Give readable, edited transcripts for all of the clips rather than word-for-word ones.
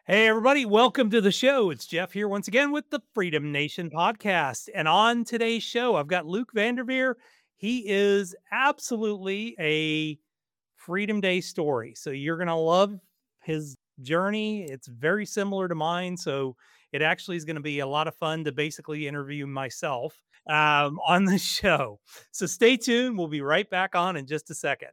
Hey, everybody, welcome to the show. It's Jeff here once again with the Freedom Nation podcast. And on today's show, I've got Luke Vanderveer. He is absolutely a Freedom Day story. So you're going to love his journey. It's very similar to mine. So it actually is going to be a lot of fun to basically interview myself on the show. So stay tuned. We'll be right back on in just a second.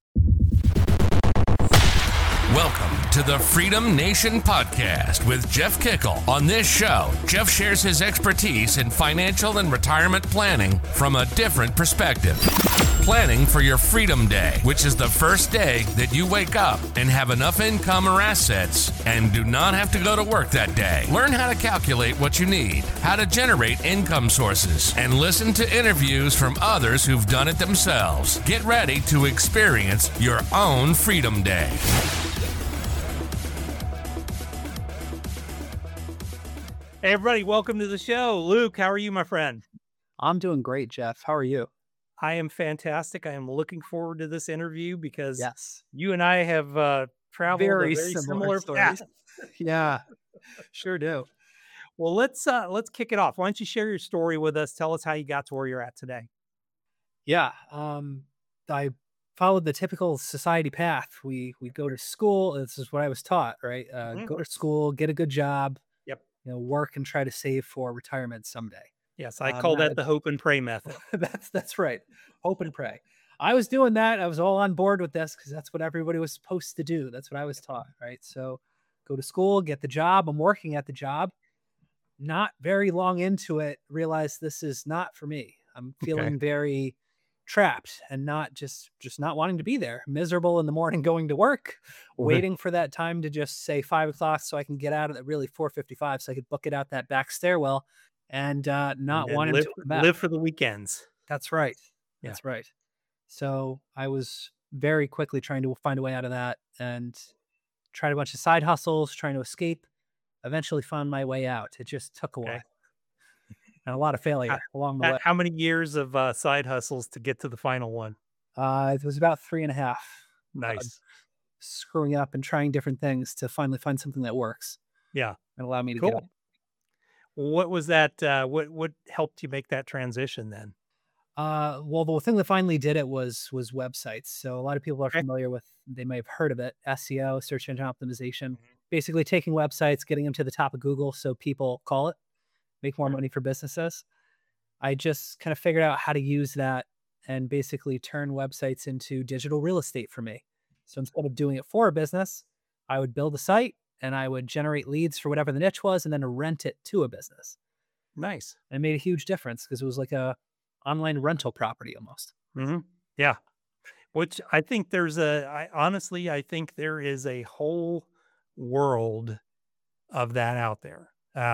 Welcome to the Freedom Nation podcast with Jeff Kickle. On this show, Jeff shares his expertise in financial and retirement planning from a different perspective. Planning for your Freedom Day, which is the first day that you wake up and have enough income or assets and do not have to go to work that day. Learn how to calculate what you need, how to generate income sources, and listen to interviews from others who've done it themselves. Get ready to experience your own Freedom Day. Hey, everybody, welcome to the show. Luke, how are you, my friend? I'm doing great, Jeff. How are you? I am fantastic. I am looking forward to this interview because Yes. you and I have traveled Very a very similar stories. path. Yeah, sure do. Well, let's kick it off. Why don't you share your story with us? Tell us how you got to where you're at today. Yeah. I followed the typical society path. We go to school. This is what I was taught, right? Go to school, get a good job, Yep. work and try to save for retirement someday. Yes, I call that the hope and pray method. That's right. Hope and pray. I was doing that. I was all on board with this because that's what everybody was supposed to do. That's what I was taught, right? So go to school, get the job. I'm working at the job. Not very long into it, realized this is not for me. I'm feeling very trapped and not just not wanting to be there. Miserable in the morning going to work, waiting for that time to just say 5 o'clock so I can get out at really 4:55 so I could book it out that back stairwell and not wanting to come back. Live for the weekends. That's right. Yeah. That's right. So I was very quickly trying to find a way out of that and tried a bunch of side hustles, trying to escape. Eventually found my way out. It just took a while and a lot of failure along the way. How many years of side hustles to get to the final one? It was about 3.5. Nice. Screwing up and trying different things to finally find something that works. Yeah. And allow me to get out. What was that? What helped you make that transition then? Well, the thing that finally did it was websites. So a lot of people are familiar with, they may have heard of it, SEO, search engine optimization. Basically taking websites, getting them to the top of Google so people call it, make more money for businesses. I just kind of figured out how to use that and basically turn websites into digital real estate for me. So instead of doing it for a business, I would build a site and I would generate leads for whatever the niche was and then rent it to a business. Nice. And it made a huge difference because it was like a online rental property almost. Yeah. Which I think honestly, I think there is a whole world of that out there.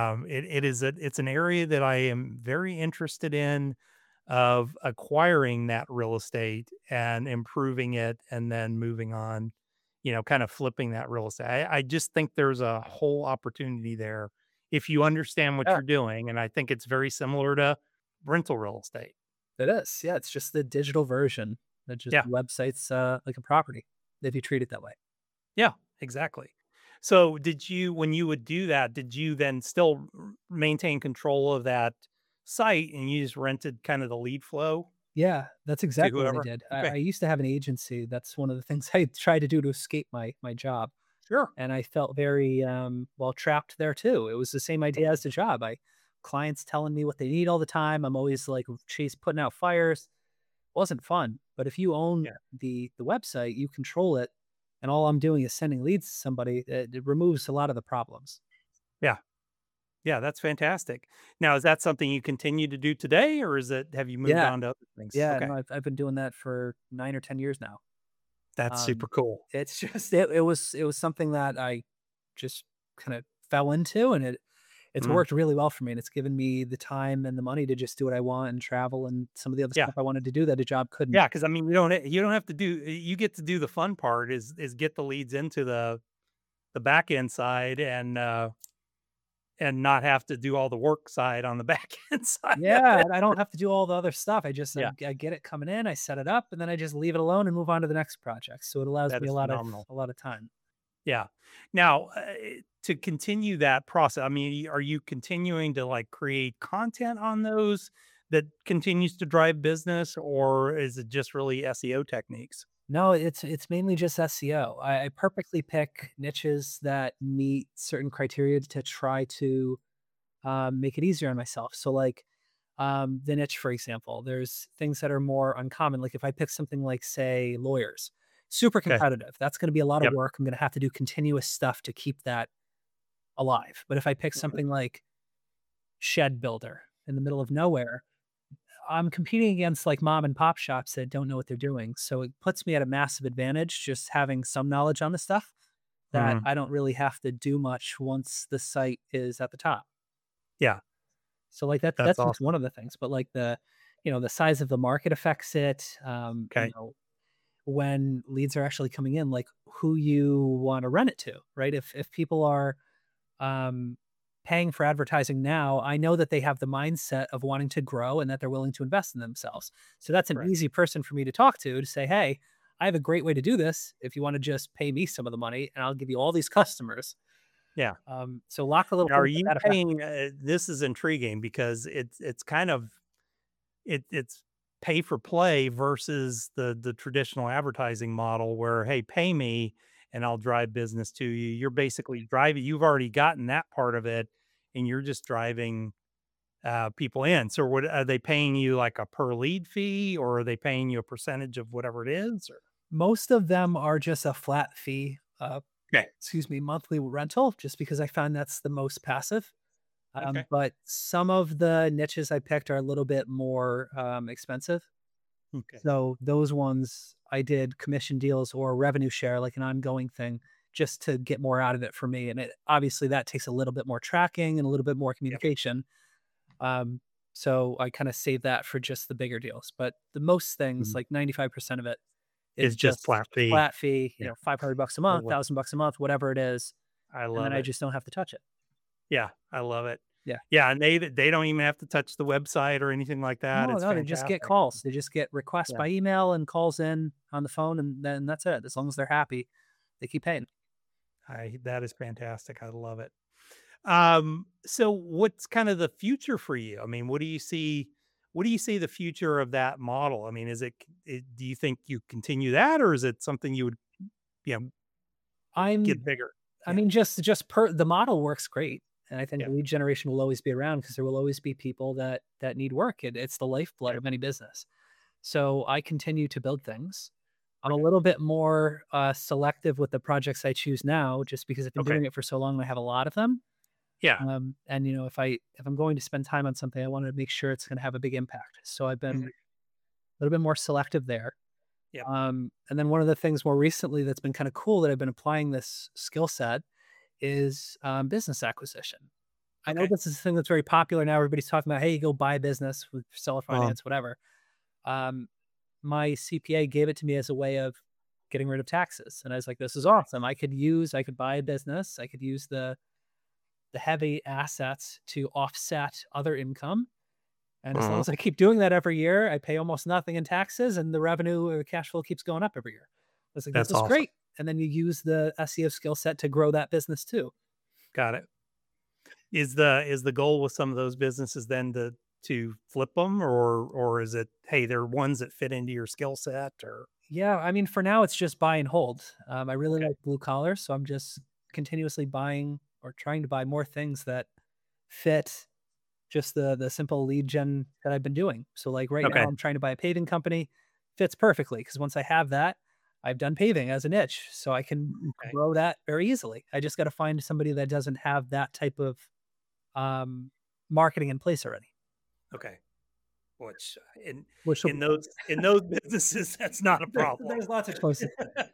It's an area that I am very interested in, of acquiring that real estate and improving it and then moving on, kind of flipping that real estate. I just think there's a whole opportunity there if you understand what you're doing. And I think it's very similar to rental real estate. It is. Yeah. It's just the digital version. That just websites like a property if you treat it that way. Yeah, exactly. So when you would do that, did you then still maintain control of that site and you just rented kind of the lead flow? Yeah, that's exactly what I did. I used to have an agency. That's one of the things I tried to do to escape my job. Sure. And I felt very trapped there too. It was the same idea as the job. Clients telling me what they need all the time. I'm always like putting out fires. It wasn't fun. But if you own the website, you control it. And all I'm doing is sending leads to somebody. It removes a lot of the problems. Yeah. Yeah, that's fantastic. Now, is that something you continue to do today, or have you moved on to other things? Yeah, no, I've been doing that for 9 or 10 years now. That's super cool. It's just, it was something that I just kind of fell into, and it's worked really well for me. And it's given me the time and the money to just do what I want and travel and some of the other stuff I wanted to do that a job couldn't. Yeah. Cause I mean, you don't have to you get to do the fun part is get the leads into the back end side and not have to do all the work side on the back end side. Yeah. I don't have to do all the other stuff. I just, I get it coming in, I set it up, and then I just leave it alone and move on to the next project. So it allows me a lot of time. Yeah. Now, to continue that process, I mean, are you continuing to like create content on those that continues to drive business, or is it just really SEO techniques? No, it's mainly just SEO. I purposely pick niches that meet certain criteria to try to make it easier on myself. So like the niche, for example, there's things that are more uncommon. Like if I pick something like, say, lawyers, super Okay. competitive. That's going to be a lot of Yep. work. I'm going to have to do continuous stuff to keep that alive. But if I pick Mhm. something like shed builder in the middle of nowhere, I'm competing against like mom and pop shops that don't know what they're doing. So it puts me at a massive advantage just having some knowledge on the stuff that Mhm. I don't really have to do much once the site is at the top. Yeah, So like that's that's just awesome. one of the things. But like the size of the market affects it. Okay. When leads are actually coming in, like who you want to run it to, right? If people are um, paying for advertising now, I know that they have the mindset of wanting to grow and that they're willing to invest in themselves. So that's an Right. easy person for me to talk to say, hey, I have a great way to do this. If you want to just pay me some of the money and I'll give you all these customers. Yeah. So lots of little Now, are things like you that affect. paying, this is intriguing because it's kind of it's pay for play versus the traditional advertising model where, "Hey, pay me and I'll drive business to you." You're basically driving, you've already gotten that part of it, and you're just driving, people in. So what are they paying you, like a per lead fee, or are they paying you a percentage of whatever it is, or? Most of them are just a flat fee, Okay. monthly rental, just because I found that's the most passive. Okay. But some of the niches I picked are a little bit more expensive. Okay. So those ones I did commission deals or revenue share, like an ongoing thing, just to get more out of it for me. And it obviously that takes a little bit more tracking and a little bit more Yep. communication. So I kind of save that for just the bigger deals. But the most things, Mhm. like 95% of it, is It's just just flat fee. flat fee, Yeah. $500 a I month, love $1,000 a month, whatever it is. I And then love I it. just don't have to touch it. Yeah, I love it. Yeah. Yeah, and they don't even have to touch the website or anything like that. No, It's no, they just get fantastic. calls. They just get requests Yeah, by email and calls in on the phone, and then that's it. As long as they're happy, they keep paying. I that is fantastic. I love it. So what's kind of the future for you? I mean, what do you see the future of that model? I mean, do you think you continue that, or is it something you would, you know, I'm get bigger? I Yeah. mean, just per the model works great, and I think Yeah. lead generation will always be around because there will always be people that need work. It's the lifeblood Yeah. of any business. So I continue to build things. I'm a Okay. little bit more selective with the projects I choose now, just because I've been Okay. doing it for so long and I have a lot of them. Yeah. And if I'm going to spend time on something, I want to make sure it's going to have a big impact. So I've been Mhm. a little bit more selective there. Yeah. And then one of the things more recently that's been kind of cool that I've been applying this skill set is business acquisition. I know Okay. this is a thing that's very popular now. Everybody's talking about, hey, you go buy a business with seller Um, finance, whatever. Um, my CPA gave it to me as a way of getting rid of taxes. And I was like, this is awesome. I could buy a business. I could use the heavy assets to offset other income. And as long mhm. as I keep doing that every year, I pay almost nothing in taxes and the revenue or the cash flow keeps going up every year. I was like, this That's is awesome. great. And then you use the SEO skill set to grow that business too. Got it. Is the goal with some of those businesses then to flip them, or is it, hey, they're ones that fit into your skill set, or? Yeah. I mean, for now, it's just buy and hold. I really Okay. like blue collar. So I'm just continuously buying or trying to buy more things that fit just the simple lead gen that I've been doing. So like right now Okay. I'm trying to buy a paving company. Fits perfectly because once I have that, I've done paving as a niche. So I can Okay. grow that very easily. I just got to find somebody that doesn't have that type of um, marketing in place already. Okay. Which Which will be in those businesses, that's not a problem. there's lots of choices.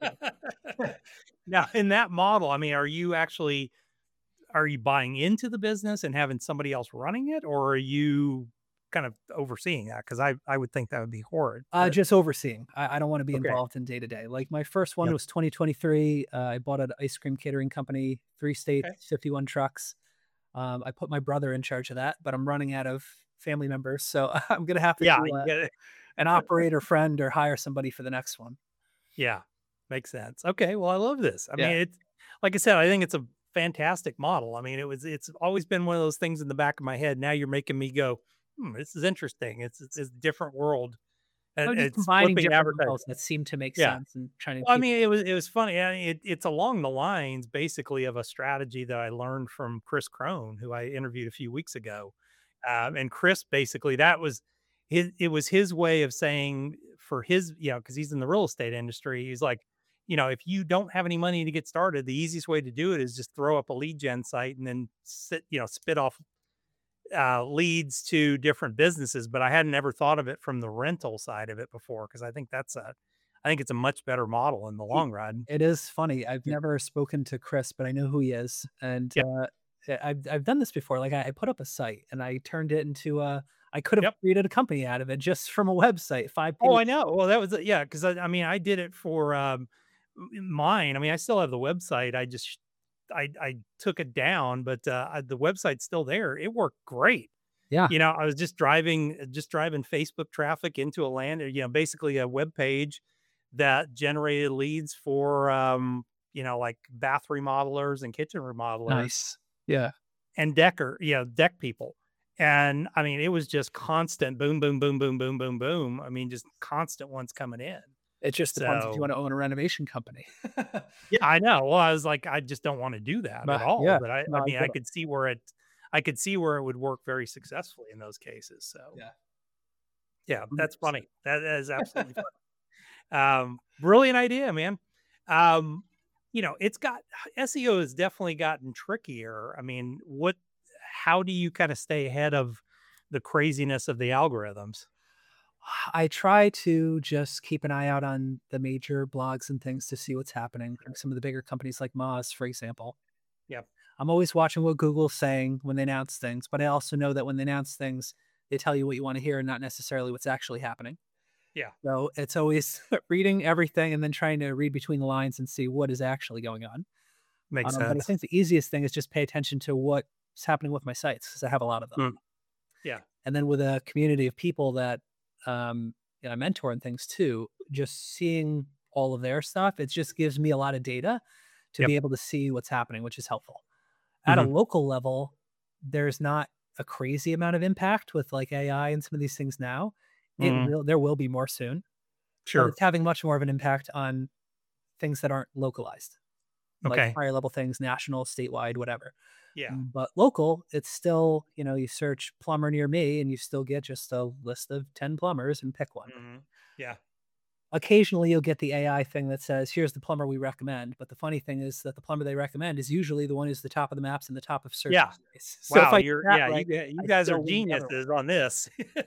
Now, in that model, I mean, are you buying into the business and having somebody else running it, or are you kind of overseeing that? Because I would think that would be horrid, but Just overseeing. I don't want to be okay. involved in day to day. Like my first one Yep. was 2023. I bought an ice cream catering company, 3 states, Okay. 51 trucks. I put my brother in charge of that, but I'm running out of family members, so I'm gonna have to Yeah, do you get it. an operator friend or hire somebody for the next one. Yeah, makes sense. Okay, well, I love this. I Yeah, mean, it's like I said, I think it's a fantastic model. I mean, it's always been one of those things in the back of my head. Now you're making me go, this is interesting. It's a different world. And I'm just it's combining flipping different advertising. models that seem to make Yeah. sense and trying to Well, I keep. mean, it was funny. I mean, it's along the lines basically of a strategy that I learned from Chris Crone, who I interviewed a few weeks ago. And Chris basically that was it was his way of saying for his, because he's in the real estate industry. He's like, if you don't have any money to get started, the easiest way to do it is just throw up a lead gen site and then spit off leads to different businesses. But I hadn't ever thought of it from the rental side of it before because I think it's a much better model in the He long run. It is funny. I've Yeah. never spoken to Chris, but I know who he is, and, Yep. I've done this before. Like, I put up a site, and I turned it into a I could have Yep. created a company out of it just from a website, 5 Oh, pages. I know. Well, that was yeah, because I mean, I did it for mine. I mean, I still have the website. I took it down, but the website's still there. It worked great. Yeah, I was just driving Facebook traffic into a land, basically a web page that generated leads for like bath remodelers and kitchen remodelers nice. Yeah. and deck people. And I mean, it was just constant boom, boom, boom, boom, boom, boom, boom. I mean, just constant ones coming in. It just depends if you So wanna own a renovation company. yeah, I know. Well, I was like, I just don't want to do that at But all. yeah, But I no, I mean, get it. I could see where it would work very successfully in those cases. So Yeah, yeah, that's 100%. funny. That is absolutely funny. Brilliant idea, man. Um, it's got SEO has definitely gotten trickier. I mean, how do you kind of stay ahead of the craziness of the algorithms? I try to just keep an eye out on the major blogs and things to see what's happening. Like some of the bigger companies like Moz, for example. Yep. I'm always watching what Google's saying when they announce things, but I also know that when they announce things, they tell you what you want to hear and not necessarily what's actually happening. Yeah. So it's always reading everything and then trying to read between the lines and see what is actually going on. Makes But I sense. think the easiest thing is just pay attention to what's happening with my sites because I have a lot of them. Mm, yeah. And then with a community of people that I mentor and things too, just seeing all of their stuff, it just gives me a lot of data to Yep. be able to see what's happening, which is helpful. At a Mhm. local level, there's not a crazy amount of impact with like AI and some of these things now. Mhm. There will be more soon, but Sure. it's having much more of an impact on things that aren't localized, like Okay. higher level things, national, statewide, whatever. Yeah. But local, it's still, you search plumber near me and you still get just a list of 10 plumbers and pick one. Mhm. Yeah. Occasionally, you'll get the AI thing that says, here's the plumber we recommend. But the funny thing is that the plumber they recommend is usually the one who's the top of the maps and the top of search Yeah. history. So if Wow. I get that You right, you I guys are still win the other one. geniuses on this.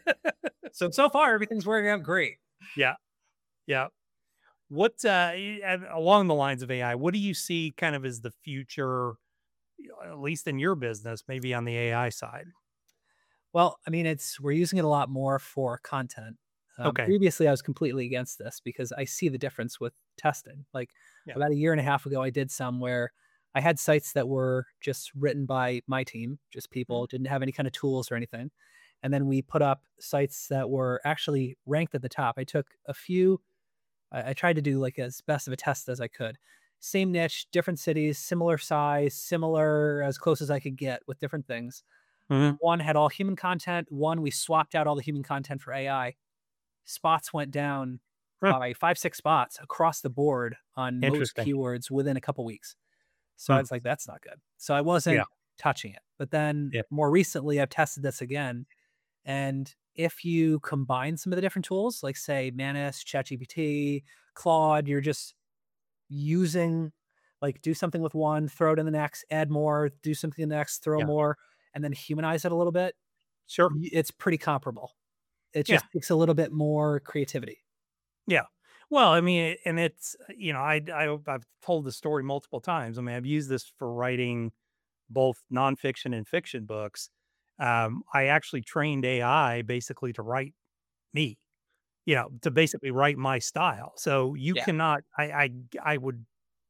So far, everything's working out great. Yeah. Yeah. What along the lines of AI, what do you see kind of as the future, at least in your business, maybe on the AI side? Well, I mean, we're using it a lot more for content. Okay. Previously, I was completely against this because I see the difference with testing. Like Yeah. about a year and a half ago, I did some where I had sites that were just written by my team, just people, Mhm. didn't have any kind of tools or anything. And then we put up sites that were actually ranked at the top. I took a few, I tried to do like as best of a test as I could. Same niche, different cities, similar size, similar as close as I could get with different things. Mhm. One had all human content. One, we swapped out all the human content for AI. Spots went down Huh. by 5, 6 spots across the board on most Interesting. keywords within a couple weeks. So I Hmm. was like, that's not good. So I Yeah. wasn't touching it. But then Yeah. more recently, I've tested this again. And if you combine some of the different tools, like say Manus, ChatGPT, Claude, you're just using, like, do something with one, throw it in the next, add more, do something in the next, throw Yeah. more, and then humanize it a little bit. Sure. It's pretty comparable. It Yeah. just takes a little bit more creativity. Yeah. Well, I mean, and it's, I've told the story multiple times. I mean, I've used this for writing both nonfiction and fiction books. I actually trained AI basically to write me, to basically write my style. So you Yeah. cannot, I would,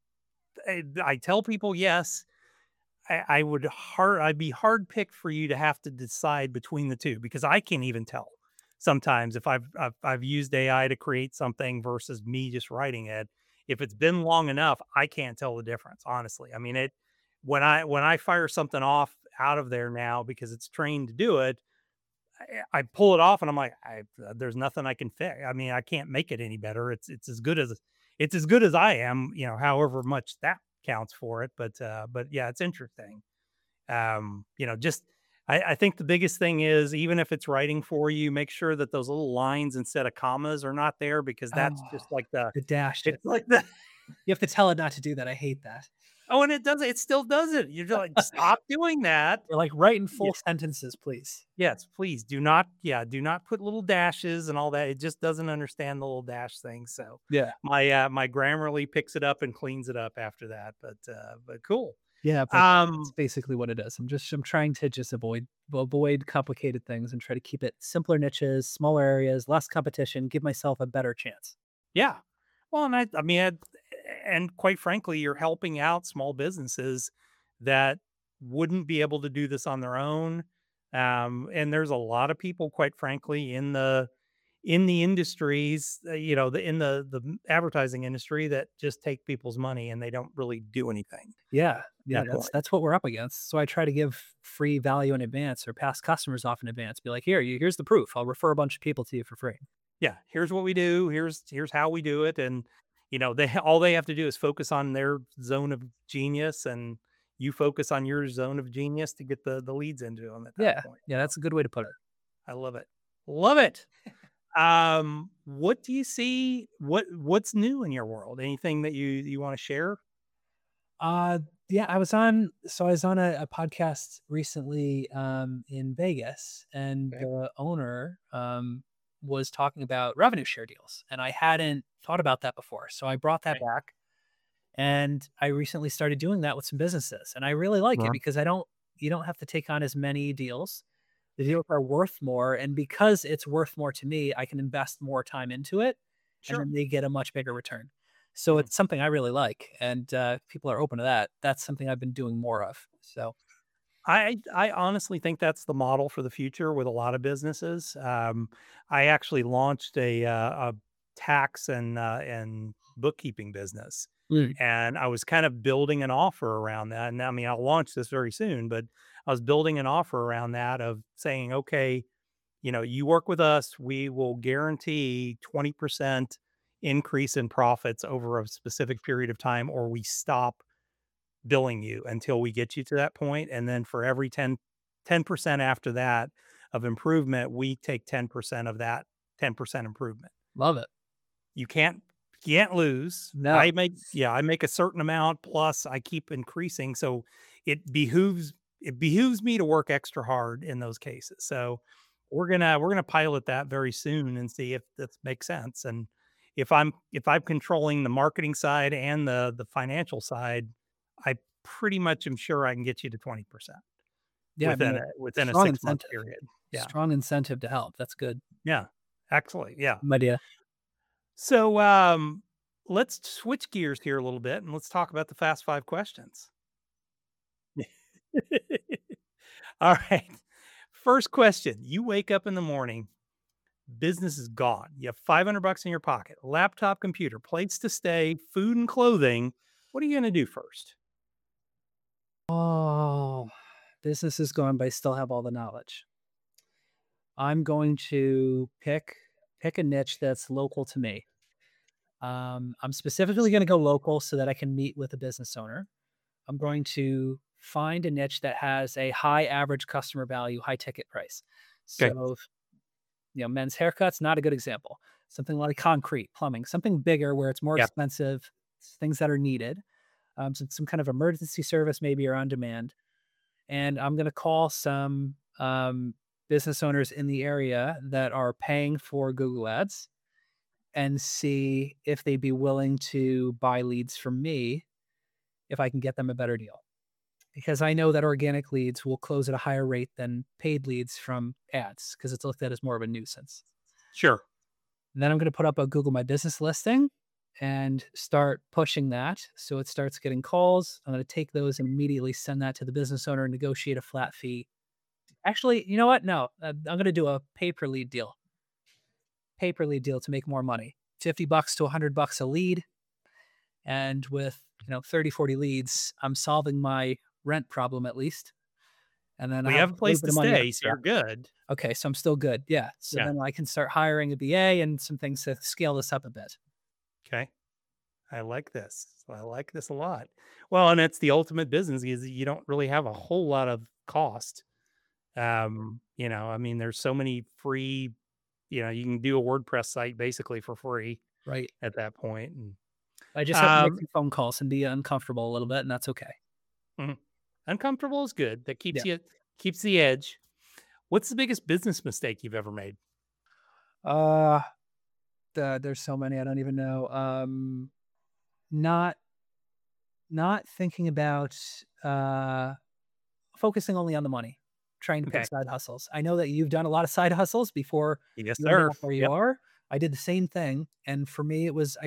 I tell people, yes, I'd be hard picked for you to have to decide between the two because I can't even tell sometimes if I've used AI to create something versus me just writing it. If it's been long enough, I can't tell the difference, honestly. I mean, when I fire something off out of there now because it's trained to do it, I pull it off and I'm like, there's nothing I can fix. I mean, I can't make it any better. It's as good as I am, however much that counts for it. But yeah, it's interesting. Just I think the biggest thing is even if it's writing for you, make sure that those little lines instead of commas are not there because that's Oh, just like the the dash. it's like the You have to tell it not to do that. I hate that. oh, and it still does it. You're just like, stop doing that. You're like, write in Yeah. full sentences, please. Yes, please do not put little dashes and all that. It just doesn't understand the little dash thing. So Yeah. my Grammarly picks it up and cleans it up after that. But cool. Yeah, but that's Um, basically what it is. I'm trying to just avoid complicated things and try to keep it simpler niches, smaller areas, less competition, give myself a better chance. yeah. Well, and I mean, and quite frankly, you're helping out small businesses that wouldn't be able to do this on their own. And there's a lot of people, quite frankly, in the industries, in the advertising industry that just take people's money and they don't really do anything Yeah, at yeah, that point. that's what we're up against. So I try to give free value in advance or pass customers off in advance. Be like, here's the proof. I'll refer a bunch of people to you for free. Yeah, here's what we do. Here's how we do it, and all they have to do is focus on their zone of genius, and you focus on your zone of genius to get the leads into them at that Yeah, point. yeah, that's a good way to put it. I love it, love it. What do you see? What's new in your world? Anything that you want to share? Uh, yeah, I was on a podcast recently in Vegas, and Okay. the owner was talking about revenue share deals, and I hadn't thought about that before. So I brought that Okay. back, and I recently started doing that with some businesses, and I really like it Uh-huh. because you don't have to take on as many deals. The deals are worth more, and because it's worth more to me, I can invest more time into it, and Sure. then they get a much bigger return. So Mhm. it's something I really like, and people are open to that. That's something I've been doing more of. So I honestly think that's the model for the future with a lot of businesses. I actually launched a tax and bookkeeping business, Mm. and I was kind of building an offer around that. And I mean, I'll launch this very soon, but I was building an offer around that of saying, okay, you work with us, we will guarantee 20% increase in profits over a specific period of time, or we stop billing you until we get you to that point, and then for every 10% after that of improvement, we take 10% of that 10% improvement. Love it. You can't lose. No. I make a certain amount plus I keep increasing, so it behooves me to work extra hard in those cases. So we're gonna pilot that very soon and see if this makes sense. And if I'm controlling the marketing side and the financial side, I pretty much am sure I can get you to 20% Yeah, I mean, within a strong 6-month incentive. period. Yeah. Strong incentive to help. That's good. Yeah. Actually, yeah. Idea. So, let's switch gears here a little bit and let's talk about the fast 5 questions. All right. First question. You wake up in the morning, business is gone. You have $500 in your pocket, laptop, computer, place to stay, food and clothing. What are you going to do first? Oh, business is gone, but I still have all the knowledge. I'm going to pick a niche that's local to me. I'm specifically going to go local so that I can meet with a business owner. I'm going to find a niche that has a high average customer value, high ticket price. Okay. So, men's haircuts, not a good example. Something like concrete, plumbing, something bigger where it's more Yeah. expensive, things that are needed. Some kind of emergency service maybe or on demand. And I'm going to call some business owners in the area that are paying for Google Ads and see if they'd be willing to buy leads from me if I can get them a better deal. Because I know that organic leads will close at a higher rate than paid leads from ads because it's looked at as more of a nuisance. Sure. And then I'm going to put up a Google My Business listing and start pushing that. So it starts getting calls. I'm going to take those and immediately send that to the business owner and negotiate a flat fee. Actually, you know what? No, I'm going to do a pay-per-lead deal. Pay-per-lead deal to make more money. $50 to $100 a lead. And with 30, 40 leads, I'm solving my rent problem at least. And then I We have have a a little place bit to of money stay, so extra. you're good. Okay, so I'm still good. Yeah. So Yeah. then I can start hiring a BA and some things to scale this up a bit. Okay. I like this. I like this a lot. Well, and it's the ultimate business is you don't really have a whole lot of cost. I mean, there's so many free, you can do a WordPress site basically for free Right. at that point. And I just have to make um, some phone calls and be uncomfortable a little bit, and that's okay. mhm. Uncomfortable is good. That Yeah. keeps the edge. What's the biggest business mistake you've ever made? Uh, there's so many I don't even know. Not not thinking about focusing only on the money, trying to pick Okay. side hustles. I know that you've done a lot of side hustles before Yes, you ended sir. up where you Yep. are. I did the same thing, and for me, it was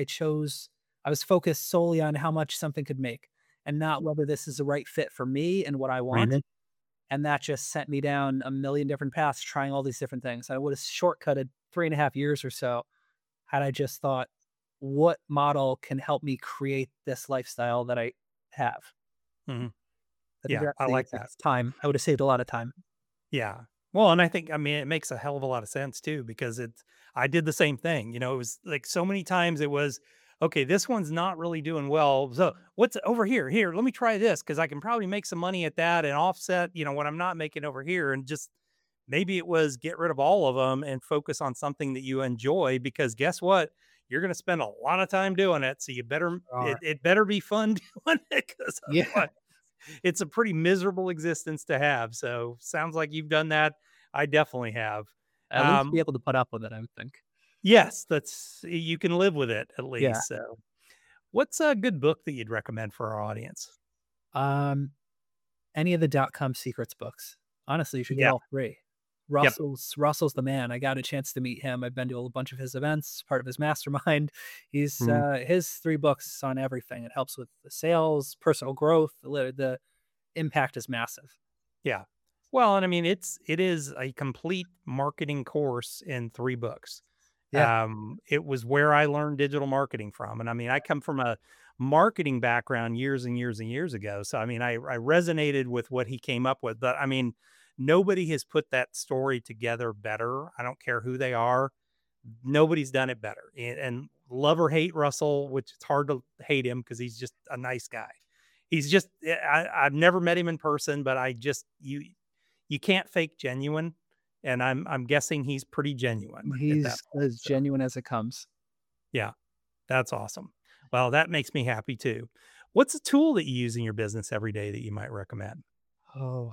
I was focused solely on how much something could make, and not whether this is the right fit for me and what I want. Mhm. And that just sent me down a million different paths, trying all these different things. I would have shortcutted 3.5 years or so had I just thought, what model can help me create this lifestyle that I have? Mhm. I think Yeah, that's I the like answer. that. It's time. I would have saved a lot of time. Yeah. Well, and I mean, it makes a hell of a lot of sense too, because I did the same thing. It was like so many times it was, okay, this one's not really doing well. So what's over here? Here, let me try this because I can probably make some money at that and offset, what I'm not making over here. And just maybe it was get rid of all of them and focus on something that you enjoy because guess what? You're going to spend a lot of time doing it. So Are. it better be fun doing it because Yeah. it's a pretty miserable existence to have. So sounds like you've done that. I definitely have. At least be Um, able to put up with it, I would think. yes, you can live with it at Yeah. least. So, what's a good book that you'd recommend for our audience? Um, any of the .com secrets books. Honestly, you should get Yeah. all three. Yep. Russell's the man. I got a chance to meet him. I've been to a bunch of his events, part of his mastermind. He's Mhm. his 3 books on everything. It helps with the sales, personal growth. The impact is massive. Yeah. Well, and I mean, it is a complete marketing course in 3 books. Yeah. It was where I learned digital marketing from, and I mean, I come from a marketing background years and years and years ago. So I mean, I resonated with what he came up with. But I mean, nobody has put that story together better. I don't care who they are. Nobody's done it better. And love or hate Russell, which it's hard to hate him because he's just a nice guy. He's just I've never met him in person, but you can't fake genuine, and I'm guessing he's pretty genuine at that He's point. as So genuine as it comes. yeah, that's awesome. Well, that makes me happy too. What's a tool that you use in your business every day that you might recommend? Oh,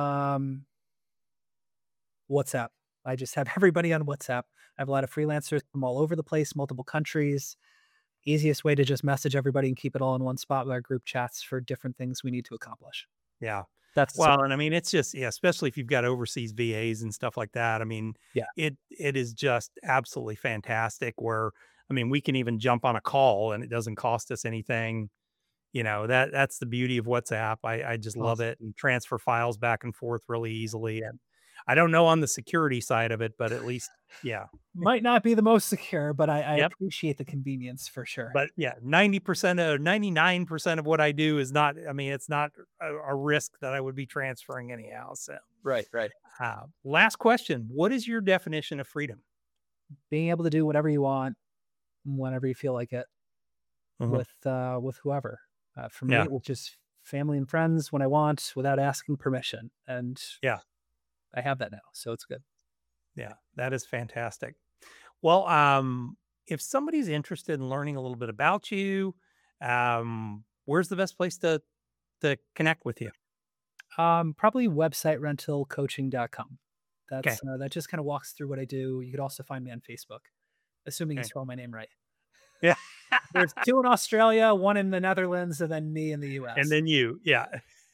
WhatsApp. I just have everybody on WhatsApp. I have a lot of freelancers from all over the place, multiple countries. Easiest way to just message everybody and keep it all in one spot with our group chats for different things we need to accomplish. Yeah. That's Well, and I mean, it's just, yeah, especially if you've got overseas VAs and stuff like that. I mean, yeah, it is just absolutely fantastic where, I mean, we can even jump on a call and it doesn't cost us anything. That's the beauty of WhatsApp. I just love awesome. it and transfer files back and forth really easily. And I don't know on the security side of it, but at least, yeah. Might not be the most secure, but I Yep. appreciate the convenience for sure. But yeah, 90% of 99% of what I do is not, I mean, it's not a risk that I would be transferring anyhow. So, Right, right. last question. What is your definition of freedom? Being able to do whatever you want, whenever you feel like it, Mhm. with whoever. For me, Yeah. it was just family and friends when I want, without asking permission, and Yeah. I have that now, so it's good. Yeah. That is fantastic. Well, if somebody's interested in learning a little bit about you, where's the best place to connect with you? Probably website rentalcoaching.com. Okay. That just kind of walks through what I do. You could also find me on Facebook, assuming you Okay. spell my name right. Yeah. There's 2 in Australia, 1 in the Netherlands, and then me in the US. And then you. Yeah.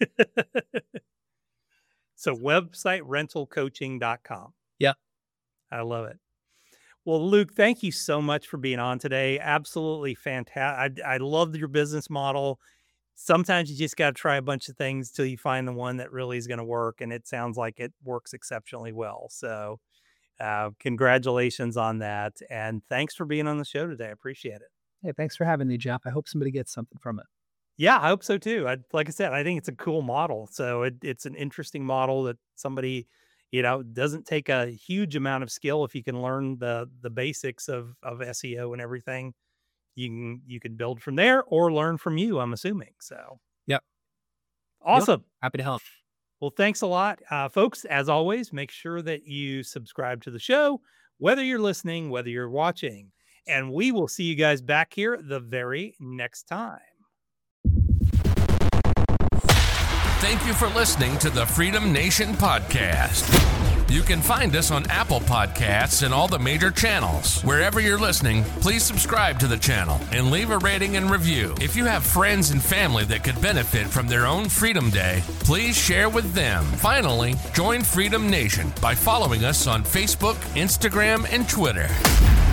So website rentalcoaching.com. Yeah. I love it. Well, Luke, thank you so much for being on today. Absolutely fantastic. I love your business model. Sometimes you just got to try a bunch of things till you find the one that really is going to work. And it sounds like it works exceptionally well. So, congratulations on that. And thanks for being on the show today. I appreciate it. Hey, thanks for having me, Jeff. I hope somebody gets something from it. Yeah, I hope so too. Like I said, I think it's a cool model. So it's an interesting model that somebody, doesn't take a huge amount of skill if you can learn the basics of SEO and everything. You can build from there or learn from you, I'm assuming. So Yep. awesome. Happy to help. Well, thanks a lot, folks. As always, make sure that you subscribe to the show, whether you're listening, whether you're watching, and we will see you guys back here the very next time. Thank you for listening to the Freedom Nation podcast. You can find us on Apple Podcasts and all the major channels. Wherever you're listening, please subscribe to the channel and leave a rating and review. If you have friends and family that could benefit from their own Freedom Day, please share with them. Finally, join Freedom Nation by following us on Facebook, Instagram, and Twitter.